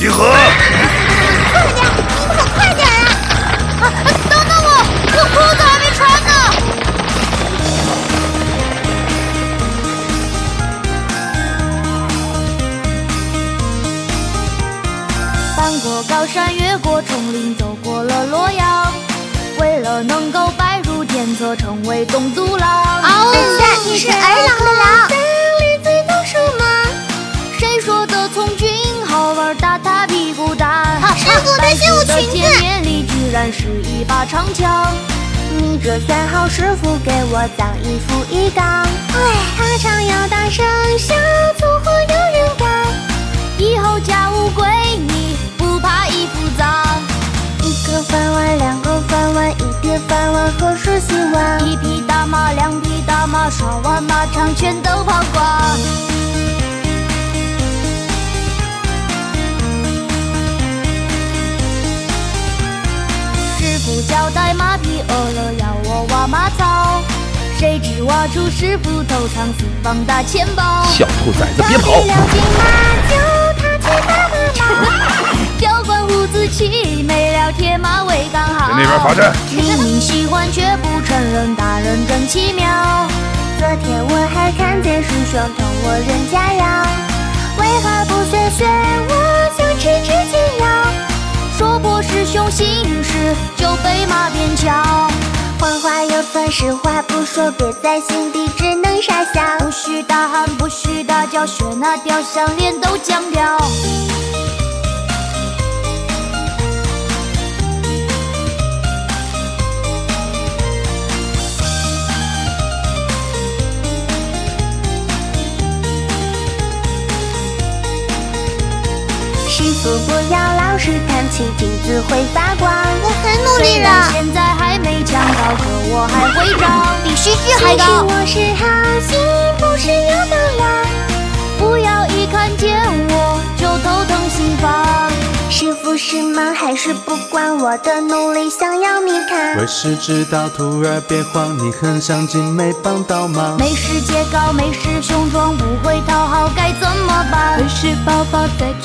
集合！ 快点，你们可快点啊！等等我，我裤子还没穿呢。翻过高山，越过丛林，走过了洛阳。为了能够拜入天策，成为东族郎。 本帅，你是儿郎的郎。 里最懂什么？谁说的从军好玩？打他屁股蛋。 师傅的旧裙子。 见面里居然是一把长枪。你这算好，师傅给我脏衣服一缸。他常要大声小粗活有人干。以后家务归你，不怕衣服脏。一个饭碗，两个饭碗，一碟饭碗何时洗完？一匹大马，两匹大马，刷完马场全都跑光。师傅交代马匹饿了要我挖马槽，谁知挖出师傅头藏私房大钱包。 小兔崽子别跑！ 教官胡子齐，没了铁马为刚好。 在那边罚站。 明明喜欢却不承认，大人真奇妙。昨天我还看见师兄同我人家要，为何不学学我，想吃只鸡腰？说破师兄心事，就被马鞭敲。谎话有错，实话不说，憋在心底，只能傻笑。不许大喊，不许大叫，学那雕像，脸都僵掉。师傅不要老是看起镜子会发光。 我很努力了， 现在还没抢到，可我还会长， 比须须还高。 我是好心，不是有胆量。不要一看见我就头疼心烦。师傅是忙还是不管我的努力，想要你看？ 为师知道，徒儿别慌，你很上进，没帮到忙。 没师姐高，没师兄壮，不会讨好，该怎么办？ 为师宝宝在